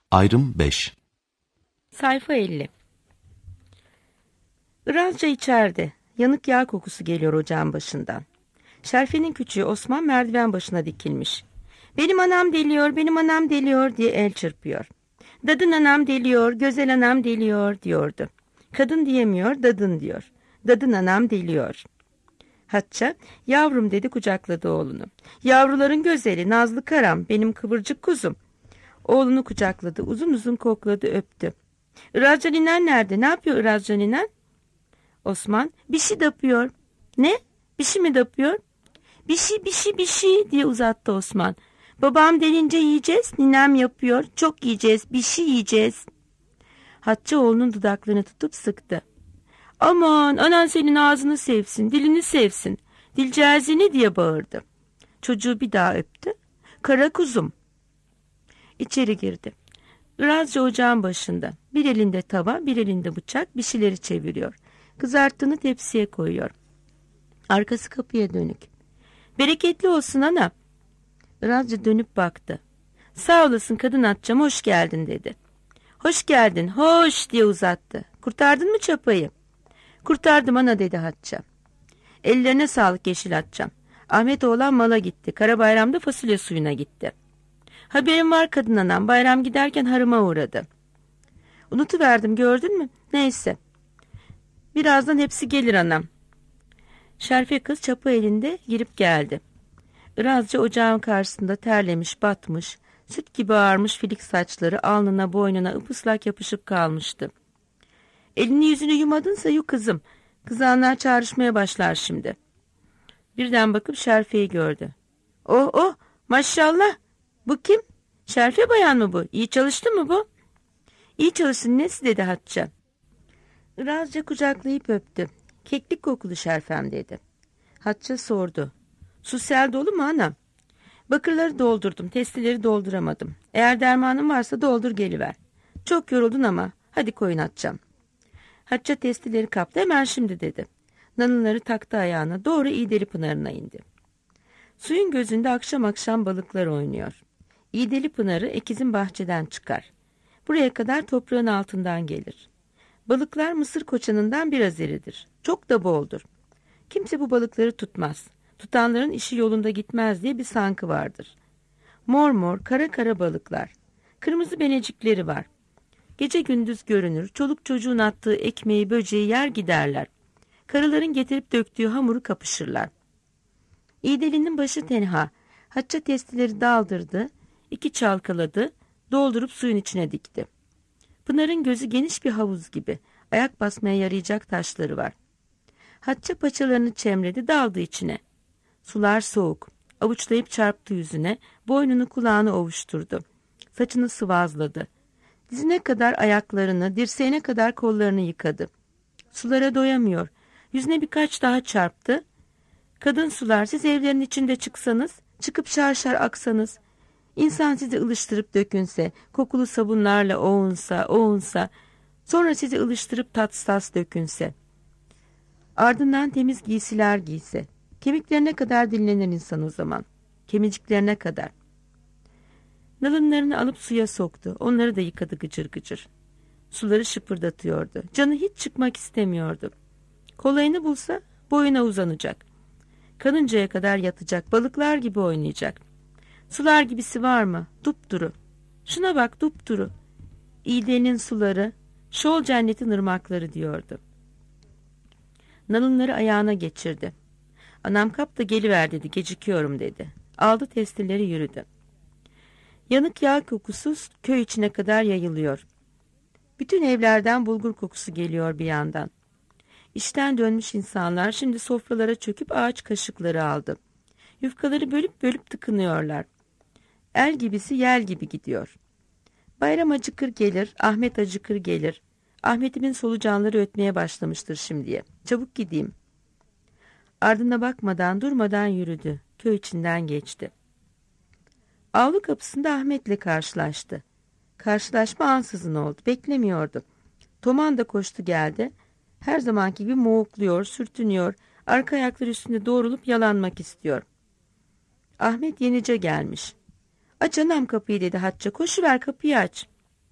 Ayrım 5. Sayfa 50. Irazca içeride. Yanık yağ kokusu geliyor ocağın başından. Şerfe'nin küçüğü Osman merdiven başına dikilmiş. "Benim anam deliyor, benim anam deliyor" diye el çırpıyor. "Dadın anam deliyor, güzel anam deliyor" diyordu. Kadın diyemiyor, dadın diyor. "Dadın anam deliyor." Hatça, "Yavrum" dedi, kucakladı oğlunu. "Yavruların güzeli, nazlı karam, benim kıvırcık kuzum." Oğlunu kucakladı, uzun uzun kokladı, öptü. "Irazca ninen nerede? Ne yapıyor Irazca ninen?" Osman, "Bir şey dapıyor." "Ne? Bir şey mi dapıyor?" Bir şey" diye uzattı Osman. "Babam delince yiyeceğiz, ninem yapıyor. Çok yiyeceğiz, bir şey yiyeceğiz." Hatça oğlunun dudaklarını tutup sıktı. "Aman, anan senin ağzını sevsin, dilini sevsin. Dilceğizini" diye bağırdı. Çocuğu bir daha öptü. "Kara kuzum." İçeri girdi. Irazca ocağın başında. Bir elinde tava, bir elinde bıçak, bir şeyleri çeviriyor. Kızarttığını tepsiye koyuyor. Arkası kapıya dönük. "Bereketli olsun ana." Irazca dönüp baktı. "Sağ olasın kadın Hatçam, hoş geldin" dedi. "Hoş geldin, hoş" diye uzattı. "Kurtardın mı çapayı?" "Kurtardım ana" dedi Hatça. "Ellerine sağlık Yeşil Hatçam. Ahmet oğlan mala gitti. Karabayram'da fasulye suyuna gitti." "Haberim var kadın anam, bayram giderken harıma uğradı." "Unutuverdim, gördün mü? Neyse. Birazdan hepsi gelir anam." Şerfe kız çapa elinde girip geldi. Irazca ocağın karşısında terlemiş, batmış, süt gibi ağarmış filik saçları alnına boynuna ıpıslak yapışıp kalmıştı. "Elini yüzünü yumadınsa yu kızım. Kızanlar çağrışmaya başlar şimdi." Birden bakıp Şerfe'yi gördü. "Oh oh, maşallah. Bu kim? Şerfe bayan mı bu? İyi çalıştı mı bu?" "İyi çalışsın nesi" dedi Hatça. Irazca kucaklayıp öptü. "Keklik kokulu Şerfem" dedi. Hatça sordu. "Su sel dolu mu anam?" "Bakırları doldurdum, testileri dolduramadım. Eğer dermanın varsa doldur geliver." "Çok yoruldun ama hadi koyun Hatçam." Hatça testileri kaptı. "Hemen şimdi" dedi. Nalınları taktı ayağına, doğru İğdeli Pınarı'na indi. Suyun gözünde akşam akşam balıklar oynuyor. İğdeli Pınarı ekizin bahçeden çıkar. Buraya kadar toprağın altından gelir. Balıklar mısır koçanından biraz iridir. Çok da boldur. Kimse bu balıkları tutmaz. Tutanların işi yolunda gitmez diye bir sankı vardır. Mor mor, kara kara balıklar. Kırmızı benecikleri var. Gece gündüz görünür. Çoluk çocuğun attığı ekmeği, böceği yer giderler. Karıların getirip döktüğü hamuru kapışırlar. İğdelinin başı tenha. Hatça testileri daldırdı, 2 çalkaladı, doldurup suyun içine dikti. Pınar'ın gözü geniş bir havuz gibi. Ayak basmaya yarayacak taşları var. Hatça paçalarını çemredi, daldı içine. Sular soğuk. Avuçlayıp çarptı yüzüne, boynunu kulağını ovuşturdu. Saçını sıvazladı. Dizine kadar ayaklarını, dirseğine kadar kollarını yıkadı. Sulara doyamıyor. Yüzüne birkaç daha çarptı. "Kadın sular, siz evlerin içinde çıksanız, çıkıp şarşar aksanız, insan sizi ılıştırıp dökünse, kokulu sabunlarla ovunsa, sonra sizi ılıştırıp tatsas dökünse, ardından temiz giysiler giyse, kemiklerine kadar dinlenir insan o zaman, kemiciklerine kadar." Nalınlarını alıp suya soktu, onları da yıkadı gıcır gıcır. Suları şıpırdatıyordu, canı hiç çıkmak istemiyordu. Kolayını bulsa boyuna uzanacak. Kanıncaya kadar yatacak, balıklar gibi oynayacak. Sular gibisi var mı? Dupduru. Şuna bak, dupduru. İğdenin suları, şol cennetin ırmakları diyordu. Nalınları ayağına geçirdi. "Anam kap da geliver" dedi, "gecikiyorum" dedi. Aldı testileri, yürüdü. Yanık yağ kokusu köy içine kadar yayılıyor. Bütün evlerden bulgur kokusu geliyor bir yandan. İşten dönmüş insanlar şimdi sofralara çöküp ağaç kaşıkları aldı. Yufkaları bölüp bölüp tıkınıyorlar. El gibisi yel gibi gidiyor. Bayram acıkır gelir, Ahmet acıkır gelir. Ahmet'imin solucanları ötmeye başlamıştır şimdiye. Çabuk gideyim. Ardına bakmadan, durmadan yürüdü. Köy içinden geçti. Avlu kapısında Ahmet'le karşılaştı. Karşılaşma ansızın oldu. Beklemiyordu. Toman da koştu geldi. Her zamanki gibi moğukluyor, sürtünüyor, arka ayakları üstünde doğrulup yalanmak istiyor. Ahmet yenice gelmiş. "Aç anam kapıyı" dedi Hatça. "Koşuver, kapıyı aç."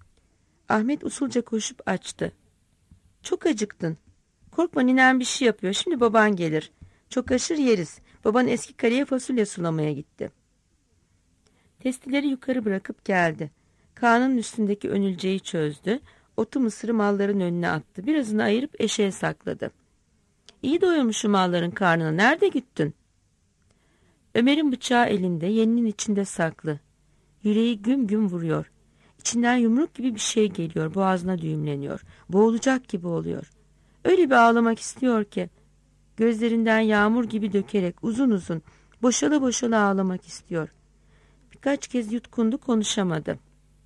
Ahmet usulca koşup açtı. Çok acıktın. Korkma, ninen bir şey yapıyor. Şimdi baban gelir. Çok aşır yeriz. Baban eski kareye fasulye sulamaya gitti. Testileri yukarı bırakıp geldi. Kağının üstündeki önülceyi çözdü. Otu mısırı malların önüne attı. Birazını ayırıp eşeğe sakladı. İyi doyurmuşum malların karnına. Nerede güttün? Ömer'in bıçağı elinde, yeninin içinde saklı. Yüreği güm güm vuruyor. İçinden yumruk gibi bir şey geliyor. Boğazına düğümleniyor. Boğulacak gibi oluyor. Öyle bir ağlamak istiyor ki. Gözlerinden yağmur gibi dökerek uzun uzun, boşala boşala ağlamak istiyor. Birkaç kez yutkundu, konuşamadı.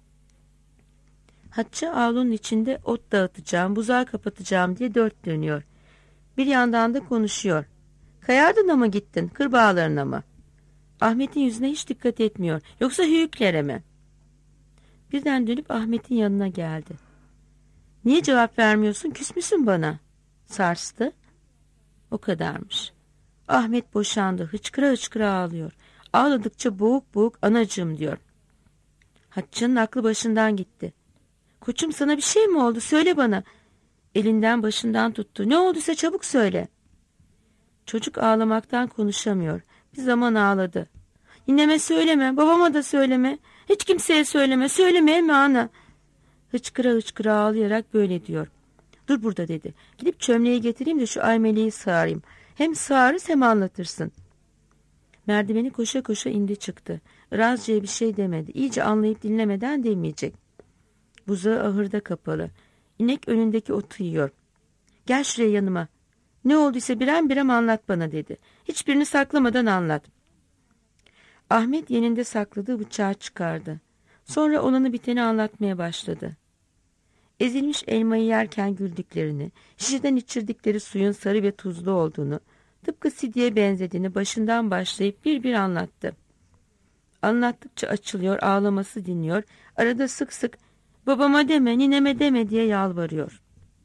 Hatça avlunun içinde ot dağıtacağım, buzağı kapatacağım diye dört dönüyor. Bir yandan da konuşuyor. Kayardına mı gittin, kırbağalarına mı? Ahmet'in yüzüne hiç dikkat etmiyor. Yoksa hüyüklere mi? Birden dönüp Ahmet'in yanına geldi. Niye cevap vermiyorsun? Küs müsün bana? Sarstı. O kadarmış. Ahmet boşandı. Hıçkıra hıçkıra ağlıyor. Ağladıkça boğuk boğuk anacığım diyor. Hatça'nın aklı başından gitti. Koçum, sana bir şey mi oldu? Söyle bana. Elinden başından tuttu. Ne olduysa çabuk söyle. Çocuk ağlamaktan konuşamıyor. Bir zaman ağladı. Nineme söyleme, babama da söyleme. Hiç kimseye söyleme, söyleme mi ana? Hıçkıra hıçkıra ağlayarak böyle diyor. Dur burada dedi. Gidip çömleği getireyim de şu aymeleyi sağarayım. Hem sağarız hem anlatırsın. Merdiveni koşa koşa indi çıktı. Irazcı'ya bir şey demedi. İyice anlayıp dinlemeden demeyecek. Buzağı ahırda kapalı. İnek önündeki otu yiyor. Gel şuraya yanıma. Ne olduysa birem birem anlat bana dedi. Hiçbirini saklamadan anlat. Ahmet yeninde sakladığı bıçağı çıkardı. Sonra olanı biteni anlatmaya başladı. Ezilmiş elmayı yerken güldüklerini, şişeden içirdikleri suyun sarı ve tuzlu olduğunu, tıpkı sidiye benzediğini başından başlayıp bir bir anlattı. Anlattıkça açılıyor, ağlaması dinliyor, arada sık sık babama deme, nineme deme diye yalvarıyor.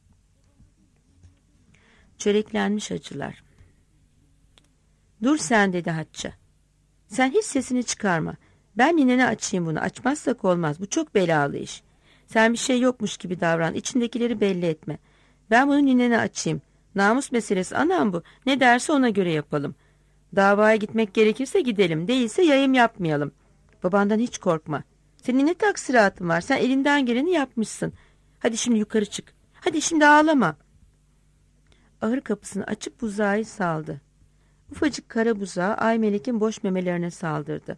Çöreklenmiş acılar. Dur sen dedi Hatça. Sen hiç sesini çıkarma. Ben ninene açayım bunu. Açmazsak olmaz. Bu çok belalı iş. Sen bir şey yokmuş gibi davran. İçindekileri belli etme. Ben bunu ninene açayım. Namus meselesi anam bu. Ne derse ona göre yapalım. Davaya gitmek gerekirse gidelim. Değilse yayım yapmayalım. Babandan hiç korkma. Senin ne taksiratın var? Sen elinden geleni yapmışsın. Hadi şimdi yukarı çık. Hadi şimdi ağlama. Ahır kapısını açıp buzağı saldı. Ufacık kara buzağı Aymelek'in boş memelerine saldırdı.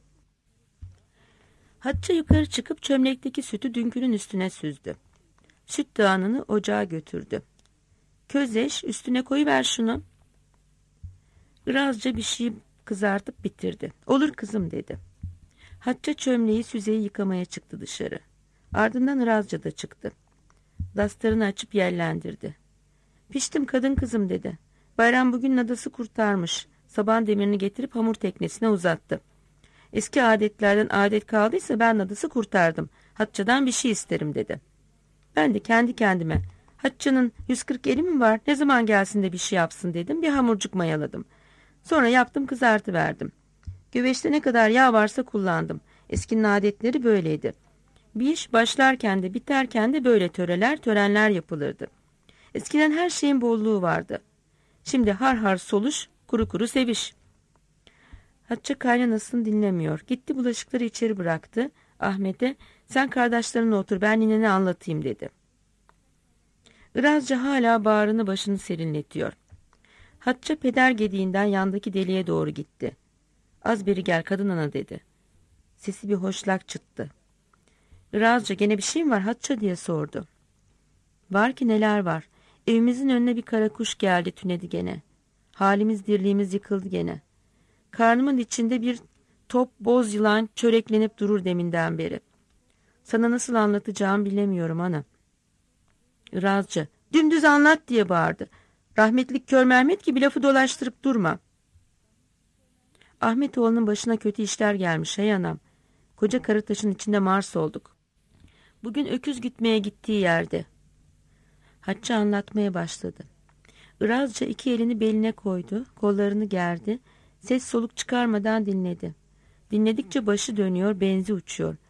Hatça yukarı çıkıp çömlekteki sütü dünkünün üstüne süzdü. Süt dağınını ocağa götürdü. Közeş, üstüne koyuver şunu. Irazca bir şey kızartıp bitirdi. Olur kızım dedi. Hatça çömleği süzeyi yıkamaya çıktı dışarı. Ardından Irazca da çıktı. Dastarını açıp yerlendirdi. Piştim kadın kızım dedi. Bayram bugün nadası kurtarmış. Saban demirini getirip hamur teknesine uzattı. Eski adetlerden adet kaldıysa ben nadası kurtardım. Hatça'dan bir şey isterim dedi. Ben de kendi kendime Hatça'nın 140 eli mi var, ne zaman gelsin de bir şey yapsın dedim. Bir hamurcuk mayaladım. Sonra yaptım, kızartıverdim. Güveçte ne kadar yağ varsa kullandım. Eskinin adetleri böyleydi. Bir iş başlarken de biterken de böyle törenler yapılırdı. Eskiden her şeyin bolluğu vardı. Şimdi har har soluş, kuru kuru seviş. Hatça kaynanasını dinlemiyor. Gitti bulaşıkları içeri bıraktı. Ahmet'e sen kardeşlerine otur ben ninene anlatayım dedi. Irazca hala bağrını başını serinletiyor. Hatça peder gediğinden yandaki deliğe doğru gitti. Az beri gel kadın ana dedi. Sesi bir hoşlak çıktı. Irazca gene bir şey mi var Hatça diye sordu. Var ki neler var. Evimizin önüne bir kara kuş geldi tünedi gene. Halimiz dirliğimiz yıkıldı gene. Karnımın içinde bir top boz yılan çöreklenip durur deminden beri. Sana nasıl anlatacağımı bilemiyorum ana. Irazca dümdüz anlat diye bağırdı. Rahmetlik Kör Mehmet gibi lafı dolaştırıp durma. Ahmet oğlunun başına kötü işler gelmiş hey anam. Koca Karataş'ın içinde Mars olduk. Bugün öküz gütmeye gittiği yerde. Hatça anlatmaya başladı. Irazca iki elini beline koydu, kollarını gerdi, ses soluk çıkarmadan dinledi. Dinledikçe başı dönüyor, benzi uçuyor.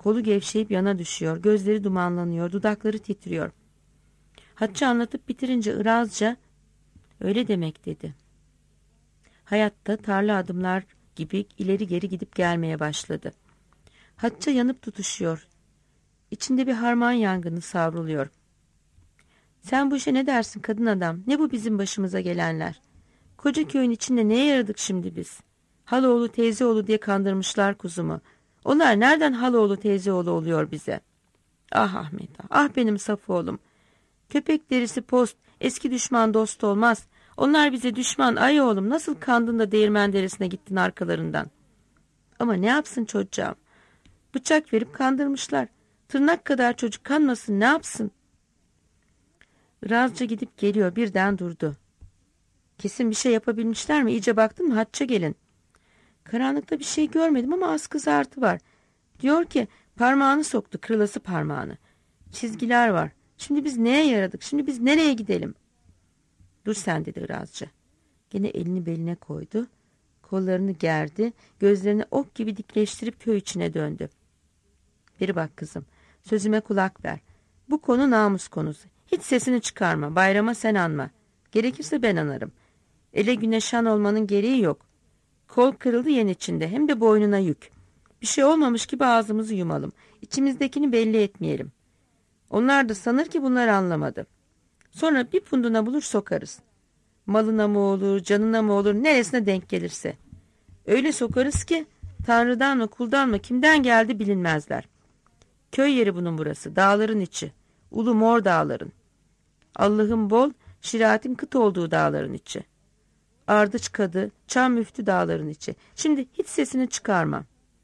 Kolu gevşeyip yana düşüyor, gözleri dumanlanıyor, dudakları titriyor. Hatice anlatıp bitirince Irazca öyle demek dedi. Hayatta tarla adımlar gibi ileri geri gidip gelmeye başladı. Hatice yanıp tutuşuyor. İçinde bir harman yangını savruluyor. Sen bu işe ne dersin kadın adam? Ne bu bizim başımıza gelenler? Koca köyün içinde neye yaradık şimdi biz? Haloğlu teyzeoğlu diye kandırmışlar kuzumu. Onlar nereden haloğlu teyzeoğlu oluyor bize? Ah Ahmet, ah benim saf oğlum. Köpek derisi post, eski düşman dost olmaz. Onlar bize düşman, ay oğlum nasıl kandın da değirmen derisine gittin arkalarından. Ama ne yapsın çocuğum? Bıçak verip kandırmışlar. Tırnak kadar çocuk kanmasın, ne yapsın? Irazca gidip geliyor, birden durdu. Kesin bir şey yapabilmişler mi? İyice baktın mı Hatice gelin? Karanlıkta bir şey görmedim ama az kızartı var. Diyor ki parmağını soktu, kırılası parmağını. Çizgiler var. Şimdi biz neye yaradık? Şimdi biz nereye gidelim? Dur sen dedi Irazca. Gene elini beline koydu. Kollarını gerdi. Gözlerini ok gibi dikleştirip köy içine döndü. Biri bak kızım. Sözüme kulak ver. Bu konu namus konusu. Hiç sesini çıkarma. Bayrama sen anma. Gerekirse ben anarım. Ele güne şan olmanın gereği yok. Kol kırıldı yen içinde. Hem de boynuna yük. Bir şey olmamış gibi ağzımızı yumalım. İçimizdekini belli etmeyelim. Onlar da sanır ki bunlar anlamadı. Sonra bir punduna bulur sokarız. Malına mı olur, canına mı olur, neresine denk gelirse. Öyle sokarız ki Tanrı'dan mı, kuldan mı, kimden geldi bilinmezler. Köy yeri bunun burası, dağların içi. Ulu mor dağların. Allah'ın bol, şiratin kıt olduğu dağların içi. Ardıç kadı, çam müftü dağların içi. Şimdi hiç sesini çıkarma.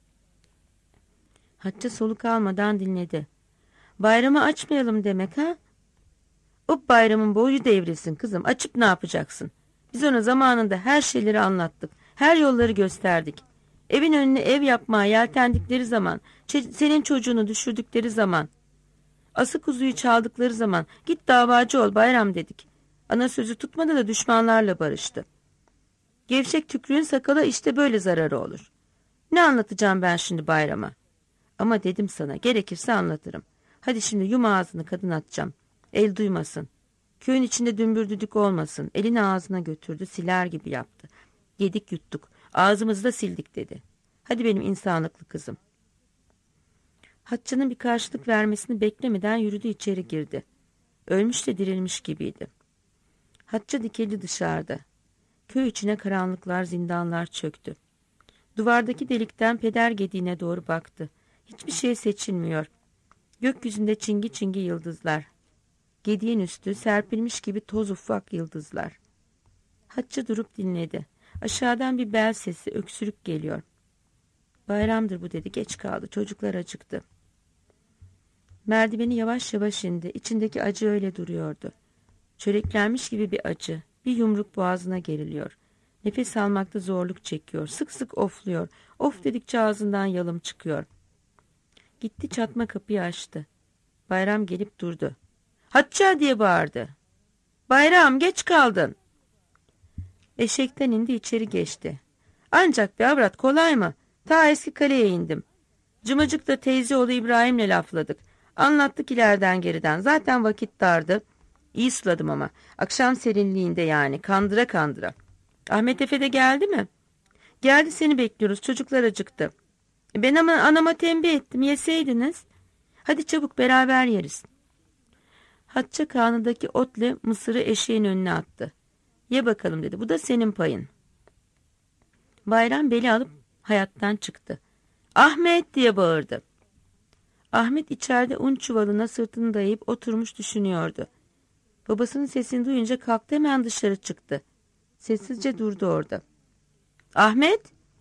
Hatice soluk almadan dinledi. Bayramı açmayalım demek ha? O bayramın boyu devrilsin kızım. Açıp ne yapacaksın? Biz ona zamanında her şeyleri anlattık. Her yolları gösterdik. Evin önüne ev yapmaya yeltendikleri zaman, senin çocuğunu düşürdükleri zaman, ası kuzuyu çaldıkları zaman git davacı ol bayram dedik. Ana sözü tutmadı da düşmanlarla barıştı. Gevşek tükrüğün sakala işte böyle zararı olur. Ne anlatacağım ben şimdi bayrama? Ama dedim sana gerekirse anlatırım. Hadi şimdi yum ağzını kadın atacağım. El duymasın. Köyün içinde dümbür düdük olmasın. Elini ağzına götürdü siler gibi yaptı. Yedik yuttuk. Ağzımızı da sildik dedi. Hadi benim insanlıklı kızım. Hatice'nin bir karşılık vermesini beklemeden yürüdü içeri girdi. Ölmüş de dirilmiş gibiydi. Hatice dikildi dışarıda. Köy içine karanlıklar, zindanlar çöktü. Duvardaki delikten peder gediğine doğru baktı. Hiçbir şey seçilmiyor. Gökyüzünde çingi çingi yıldızlar. Gediğin üstü serpilmiş gibi toz ufak yıldızlar. Hatice durup dinledi. Aşağıdan bir bel sesi, öksürük geliyor. Bayramdır bu dedi, geç kaldı, çocuklar acıktı. Merdiveni yavaş yavaş indi, içindeki acı öyle duruyordu. Çöreklenmiş gibi bir acı, bir yumruk boğazına geriliyor. Nefes almakta zorluk çekiyor, sık sık ofluyor, of dedikçe ağzından yalım çıkıyor. Gitti çatma kapıyı açtı. Bayram gelip durdu. Hatice diye bağırdı. Bayram geç kaldın. Eşekten indi içeri geçti. Ancak bir avrat kolay mı? Ta eski kaleye indim. Cımacık'ta teyzeoğlu İbrahim'le lafladık. Anlattık ileriden geriden. Zaten vakit dardı. İyi suladım ama. Akşam serinliğinde yani. Kandıra kandıra. Ahmet Efe de geldi mi? Geldi seni bekliyoruz. Çocuklar acıktı. Ben ama anama tembih ettim. Yeseydiniz. Hadi çabuk beraber yeriz. Hatice karnındaki otla mısırı eşeğin önüne attı. Ye bakalım dedi. Bu da senin payın. Bayram beli alıp hayattan çıktı. Ahmet diye bağırdı. Ahmet içeride un çuvalına sırtını dayayıp oturmuş düşünüyordu. Babasının sesini duyunca kalktı, hemen dışarı çıktı. Sessizce durdu orada. Ahmet!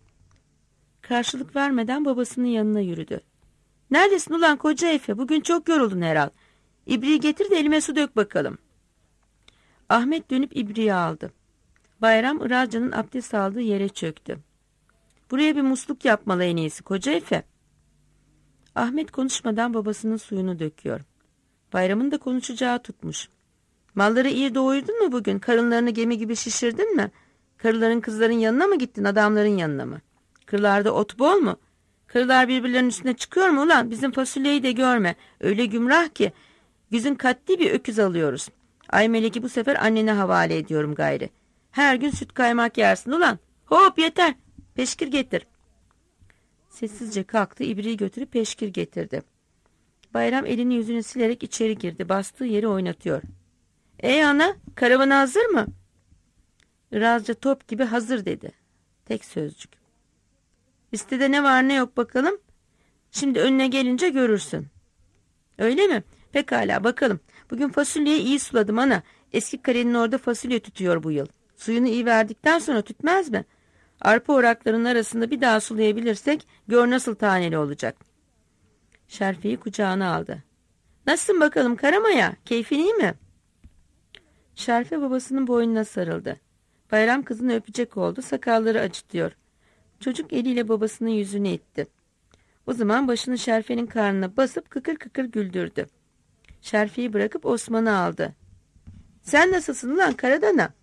Karşılık vermeden babasının yanına yürüdü. Neredesin ulan koca Efe? Bugün çok yoruldun herhal. İbriği getir de elime su dök bakalım. Ahmet dönüp ibriği aldı. Bayram Irazca'nın abdest aldığı yere çöktü. Buraya bir musluk yapmalı en iyisi koca Efe. Ahmet konuşmadan babasının suyunu döküyor. Bayramın da konuşacağı tutmuş. Malları iyi doyurdun mu bugün? Karınlarını gemi gibi şişirdin mi? Karıların kızların yanına mı gittin, adamların yanına mı? Kırlarda ot bol mu? Karılar birbirlerinin üstüne çıkıyor mu ulan? Bizim fasulyeyi de görme. Öyle gümrah ki güzün katli bir öküz alıyoruz. Ay meleki bu sefer annene havale ediyorum gayrı. Her gün süt kaymak yersin ulan. Hop yeter. Peşkir getir. Sessizce kalktı, ibriği götürüp peşkir getirdi. Bayram elini yüzünü silerek içeri girdi. Bastığı yeri oynatıyor. Ana, karavan hazır mı? Irazca top gibi hazır dedi. Tek sözcük. Listede ne var ne yok bakalım. Şimdi önüne gelince görürsün. Öyle mi? Pekala bakalım. Bugün fasulyeyi iyi suladım ana. Eski kalenin orada fasulye tütüyor bu yıl. Suyunu iyi verdikten sonra tütmez mi? Arpa oraklarının arasında bir daha sulayabilirsek gör nasıl taneli olacak. Şerfi'yi kucağına aldı. Nasılsın bakalım Karamaya? Keyfin iyi mi? Şerfi babasının boynuna sarıldı. Bayram kızını öpecek oldu. Sakalları acıtıyor. Çocuk eliyle babasının yüzünü itti. O zaman başını Şerfe'nin karnına basıp kıkır kıkır güldürdü. Şerfi'yi bırakıp Osman'ı aldı. Sen nasılsın lan Karadana?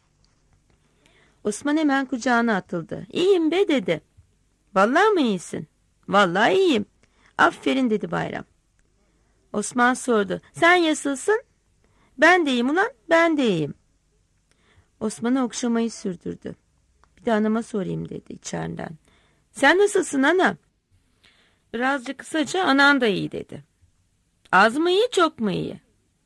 Osman hemen kucağına atıldı. İyiyim be dedi. Vallahi mı iyisin? Vallahi iyiyim. Aferin dedi Bayram. Osman sordu. Sen yasılsın? Ben de iyiyim ulan, ben de iyiyim. Osman'ı okşamayı sürdürdü. Bir de anama sorayım dedi içeriden. Sen nasılsın ana? Birazcık kısaca anan da iyi dedi. Az mı iyi, çok mu iyi?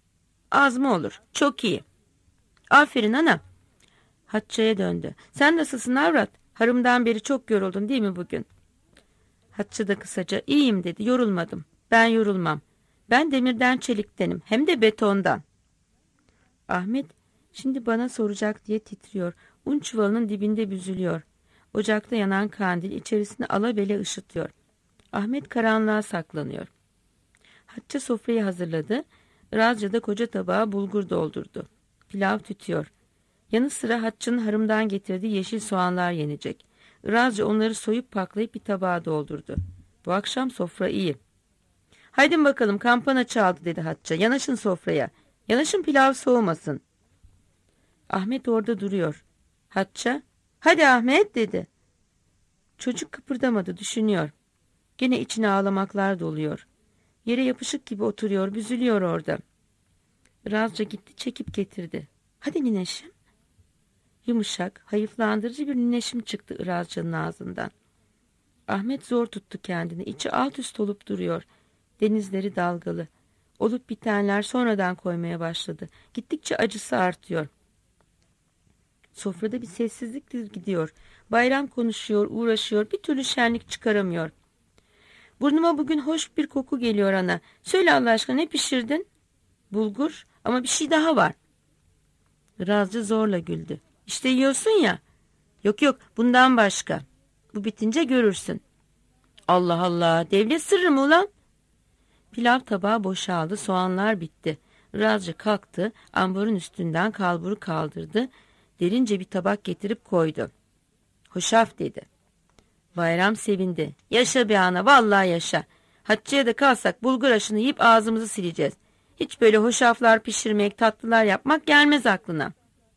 Az mı olur, çok iyi. Aferin ana. Hatice'ye döndü. Sen nasılsın avrat? Harımdan beri çok yoruldun değil mi bugün? Hatice de kısaca iyiyim dedi. Yorulmadım. Ben yorulmam. Ben demirden çeliktenim. Hem de betondan. Ahmet şimdi bana soracak diye titriyor. Un çuvalının dibinde büzülüyor. Ocakta yanan kandil içerisini alabele ışıtıyor. Ahmet karanlığa saklanıyor. Hatice sofrayı hazırladı. Irazca da koca tabağa bulgur doldurdu. Pilav tütüyor. Yanı sıra Hatice'nin harımdan getirdiği yeşil soğanlar yenecek. Irazca onları soyup paklayıp bir tabağa doldurdu. Bu akşam sofra iyi. Haydin bakalım kampana çaldı dedi Hatice. Yanaşın sofraya. Yanaşın pilav soğumasın. Ahmet orada duruyor. Hatice, hadi Ahmet dedi. Çocuk kıpırdamadı, düşünüyor. Gene içine ağlamaklar doluyor. Yere yapışık gibi oturuyor, büzülüyor orada. Irazca gitti çekip getirdi. Hadi nineşim. Yumuşak, hayıflandırıcı bir nineşim çıktı Irazca'nın ağzından. Ahmet zor tuttu kendini. İçi alt üst olup duruyor. Denizleri dalgalı. Olup bitenler sonradan koymaya başladı. Gittikçe acısı artıyor. Sofrada bir sessizlik gidiyor. Bayram konuşuyor, uğraşıyor. Bir türlü şenlik çıkaramıyor. Burnuma bugün hoş bir koku geliyor ana. Söyle Allah aşkına ne pişirdin? Bulgur ama bir şey daha var. Razcı zorla güldü. İşte yiyorsun ya. Yok yok bundan başka. Bu bitince görürsün. Allah Allah devlet sırrı mı ulan? Pilav tabağı boşaldı, soğanlar bitti. Razcı kalktı, ambarın üstünden kalburu kaldırdı. Derince bir tabak getirip koydu. Hoşaf dedi. Bayram sevindi. Yaşa be ana, vallahi yaşa. Hatice'ye de kalsak bulgur aşını yiyip ağzımızı sileceğiz. Hiç böyle hoşaflar pişirmek, tatlılar yapmak gelmez aklına.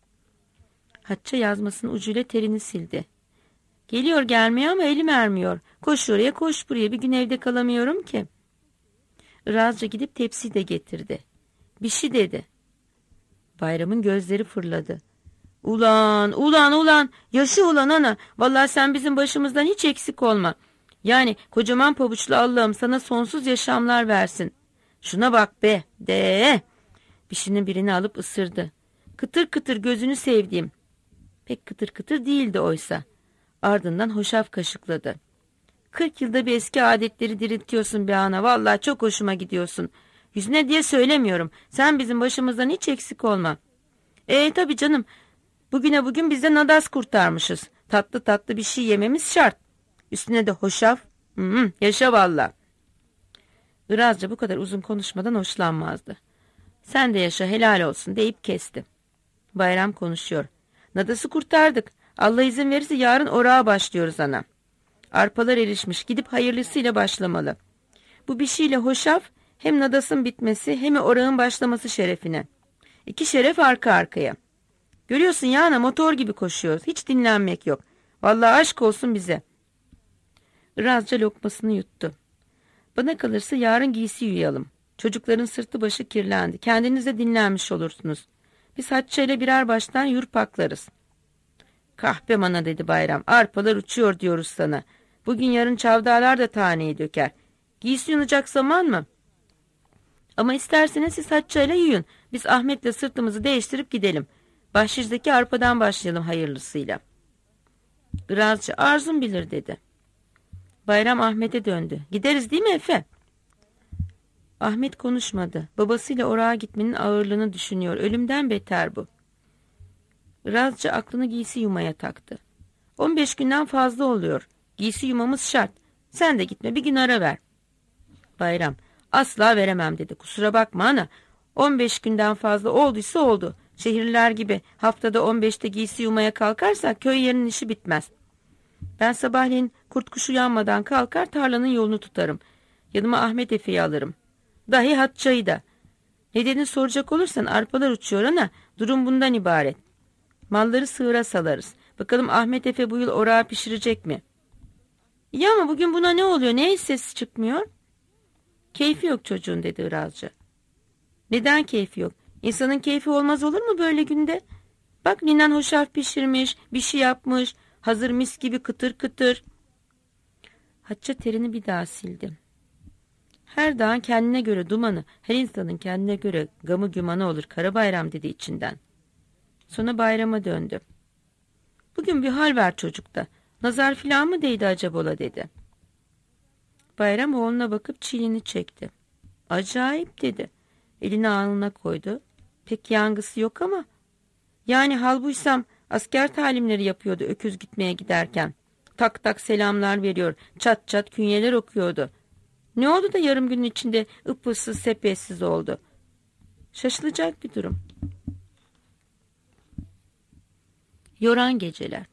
Hatice yazmasının ucuyla terini sildi. Geliyor gelmeye ama elim ermiyor. Koş oraya koş buraya, bir gün evde kalamıyorum ki. Irazca gidip tepsiyi de getirdi. Bir şey dedi. Bayramın gözleri fırladı. Ulan ulan ulan, yaşı ulan ana, vallahi sen bizim başımızdan hiç eksik olma. Yani kocaman pabuçlu Allah'ım sana sonsuz yaşamlar versin. Şuna bak be de. Bişinin birini alıp ısırdı. Kıtır kıtır gözünü sevdiğim. Pek kıtır kıtır değildi oysa. Ardından hoşaf kaşıkladı. 40 yılda bir eski adetleri diriltiyorsun be ana, vallahi çok hoşuma gidiyorsun. Yüzüne diye söylemiyorum. Sen bizim başımızdan hiç eksik olma. Tabii canım. Bugüne bugün biz de nadas kurtarmışız. Tatlı tatlı bir şey yememiz şart. Üstüne de hoşaf. Yaşa valla. Irazca bu kadar uzun konuşmadan hoşlanmazdı. Sen de yaşa helal olsun deyip kesti. Bayram konuşuyor. Nadası kurtardık. Allah izin verirse yarın orağa başlıyoruz ana. Arpalar erişmiş, gidip hayırlısıyla başlamalı. Bu bir şeyle hoşaf hem nadasın bitmesi hem orağın başlaması şerefine. 2 şeref arka arkaya. Görüyorsun ya ana, motor gibi koşuyoruz. Hiç dinlenmek yok. Vallahi aşk olsun bize. Irazca lokmasını yuttu. Bana kalırsa yarın giysi yuyalım. Çocukların sırtı başı kirlendi. Kendiniz de dinlenmiş olursunuz. Biz Hatice'yle birer baştan yurpaklarız. Kahpe mana dedi Bayram. Arpalar uçuyor diyoruz sana. Bugün yarın çavdarlar da taneyi döker. Giysi yunacak zaman mı? Ama isterseniz siz Hatice'yle yuyun. Biz Ahmet'le sırtımızı değiştirip gidelim. Bahşişteki arpadan başlayalım hayırlısıyla. Irazcı arzum bilir dedi. Bayram Ahmet'e döndü. Gideriz değil mi Efe? Ahmet konuşmadı. Babasıyla orağa gitmenin ağırlığını düşünüyor. Ölümden beter bu. Irazcı aklını giysi yumaya taktı. 15 günden fazla oluyor. Giysi yumamız şart. Sen de gitme, bir gün ara ver. Bayram asla veremem dedi. Kusura bakma ana. 15 günden fazla olduysa oldu. Şehirliler gibi haftada 15'te giysi yumaya kalkarsak köy yerinin işi bitmez. Ben sabahleyin kurt kuş uyanmadan kalkar tarlanın yolunu tutarım. Yanıma Ahmet Efe'yi alırım. Dahi Hatice'yi da. Nedenini soracak olursan arpalar uçuyor ana. Durum bundan ibaret. Malları sığıra salarız. Bakalım Ahmet Efe bu yıl orağı pişirecek mi? Ya ama bugün buna ne oluyor? Ne hiç sesi çıkmıyor? Keyfi yok çocuğun dedi Irazcı. Neden keyfi yok? İnsanın keyfi olmaz olur mu böyle günde? Bak ninen hoşaf pişirmiş, bir şey yapmış. Hazır mis gibi kıtır kıtır. Hatice terini bir daha sildi. Her dağın kendine göre dumanı, her insanın kendine göre gamı gümanı olur Karabayram dedi içinden. Sonra Bayram'a döndü. Bugün bir hal ver çocukta. Nazar filan mı değdi acaba ola dedi. Bayram oğluna bakıp çiğnini çekti. Acayip dedi. Elini alnına koydu. Pek yangısı yok ama. Yani hal buysam asker talimleri yapıyordu öküz gitmeye giderken. Tak tak selamlar veriyor. Çat çat künyeler okuyordu. Ne oldu da yarım günün içinde ıpıssız sepetsiz oldu? Şaşılacak bir durum. Yoran geceler.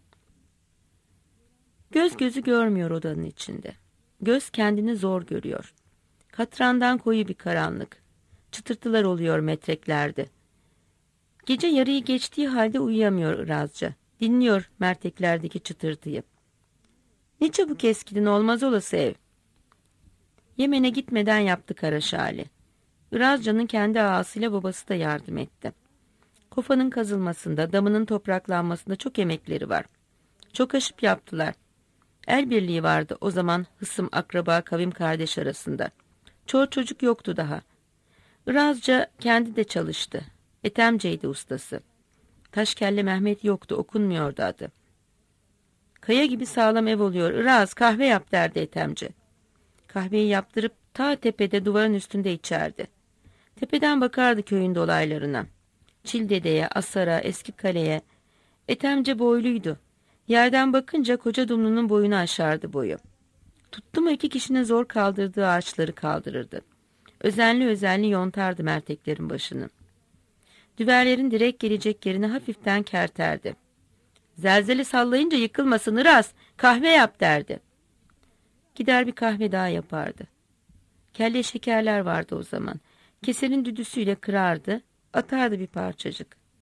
Göz gözü görmüyor odanın içinde. Göz kendini zor görüyor. Katrandan koyu bir karanlık. Çıtırtılar oluyor metreklerde. Gece yarıyı geçtiği halde uyuyamıyor Irazcı. Dinliyor merteklerdeki çıtırtıyı. Ne çabuk eskidin olmaz olası ev. Yemen'e gitmeden yaptı Karaşali. Irazcı'nın kendi ağasıyla babası da yardım etti. Kofanın kazılmasında, damının topraklanmasında çok emekleri var. Çok aşıp yaptılar. El birliği vardı o zaman hısım, akraba, kavim kardeş arasında. Çoğu çocuk yoktu daha. Irazca kendi de çalıştı. Ethemceydi ustası. Taşkelle Mehmet yoktu, okunmuyordu adı. Kaya gibi sağlam ev oluyor. Iraz kahve yap derdi Ethemce. Kahveyi yaptırıp ta tepede duvarın üstünde içerdi. Tepeden bakardı köyün dolaylarına. Çildede'ye, Asar'a, Eski Kale'ye. Ethemce boyluydu. Yerden bakınca koca dumlunun boyunu aşardı boyu. Tuttu mu 2 kişinin zor kaldırdığı ağaçları kaldırırdı. Özenli özenli yontardı merteklerin başını. Düverlerin direk gelecek yerine hafiften kerterdi. Zelzele sallayınca yıkılmasın Iraz, kahve yap derdi. Gider bir kahve daha yapardı. Kelle şekerler vardı o zaman. Kesenin düdüsüyle kırardı, atardı bir parçacık.